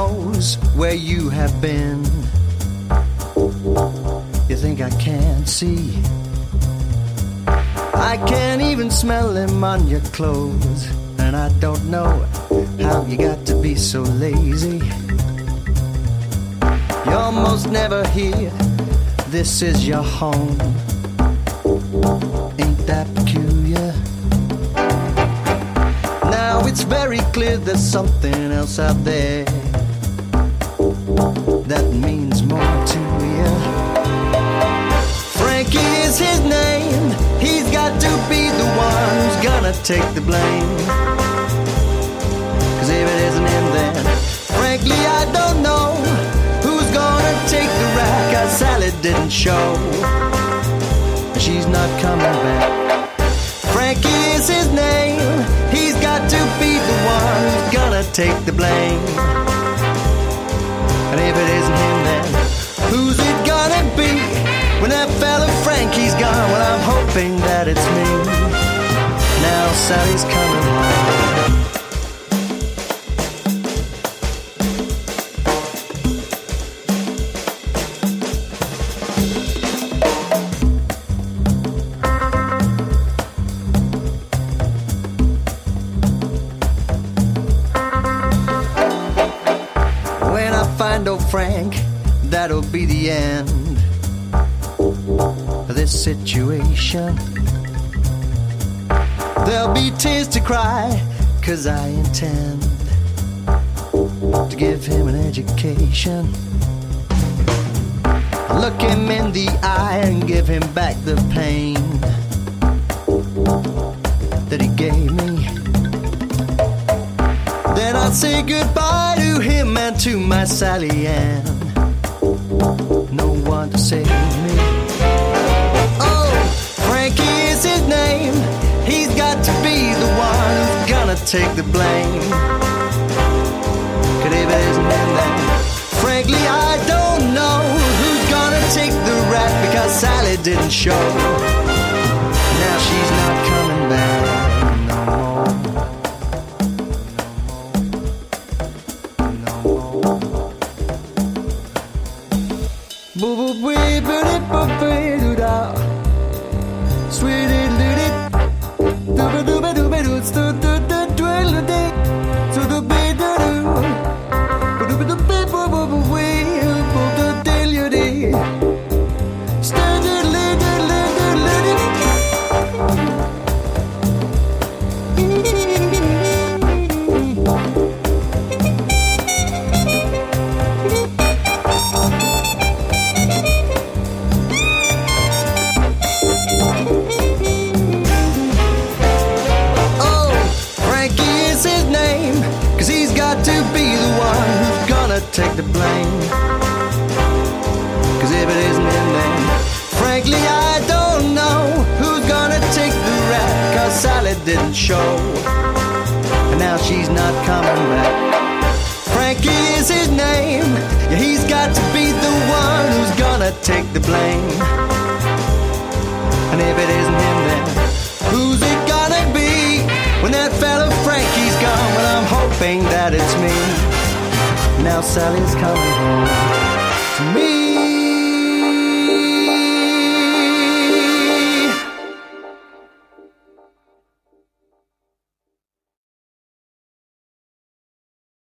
knows where you have been. You think I can't see? I can't even smell them on your clothes. And I don't know how you got to be so lazy. You're almost never here. This is your home. Ain't that peculiar? Now it's very clear there's something else out there that means more to you. Frankie is his name. He's got to be the one who's gonna take the blame. Cause if it isn't him then, frankly I don't know who's gonna take the rap. Cause Sally didn't show. She's not coming back. Frankie is his name. He's got to be the one who's gonna take the blame. And if it isn't him then, who's it gonna be? When that fella Frankie's gone, well I'm hoping that it's me. Now Sally's coming home. When I find old Frank, that'll be the end of this situation. There'll be tears to cry, cause I intend to give him an education. Look him in the eye and give him back the pain that he gave me. Then I'll say goodbye to him and to my Sally Ann. No one to save me. Oh, Frankie is his name. He's got to be the one who's gonna take the blame. Cause if it isn't him then, frankly I don't know who's gonna take the rap. Because Sally didn't show. Now she's not coming back no more. Boo boo boo boo boo boo da. Sweetie little dooba dooba dooba doo sto do do dwell day so do be do do do do be boo boo boo wee boo do tell you day stand it little take the blame. Cause if it isn't him then, frankly I don't know who's gonna take the rap. Cause Sally didn't show, and now she's not coming back. Frankie is his name. Yeah, he's got to be the one who's gonna take the blame. And if it isn't him then, who's it gonna be? When that fella Frankie's gone, well I'm hoping that it's me. Now Sally's coming home to me.